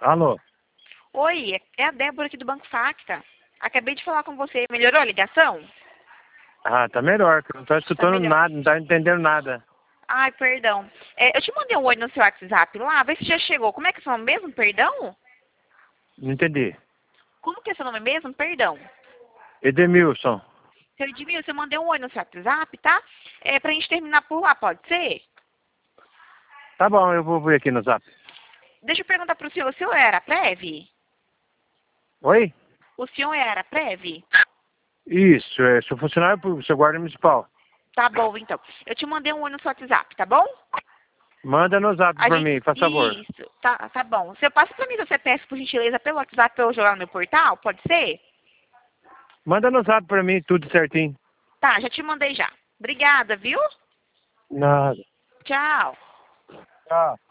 Alô? Oi, é a Débora aqui do Banco Facta. Acabei de falar com você. Melhorou a ligação? Ah, tá melhor, que eu não tô Tá escutando melhor. nada, não tá entendendo nada. Ai, perdão. Eu te mandei um oi no seu WhatsApp lá, vê se já chegou. Como é que é seu nome mesmo? Perdão? Não entendi. Como que é seu nome mesmo? Perdão. Edemilson. Seu Edmilson, eu mandei um oi no seu WhatsApp, tá? Pra gente terminar por lá, pode ser? Tá bom, eu vou ver aqui no zap. Deixa eu perguntar pro senhor, o senhor era Preve? Oi? O senhor era Preve? Isso, sou funcionário público, sou guarda municipal. Tá bom, então. Eu te mandei um oi no seu WhatsApp, tá bom? Manda no zap A pra gente... mim, faz favor. Isso, tá bom. Você passa pra mim seu CPF, por gentileza, pelo WhatsApp pra eu jogar no meu portal, pode ser? Manda no zap pra mim, tudo certinho. Tá, já te mandei já. Obrigada, viu? Nada. Tchau. Tchau.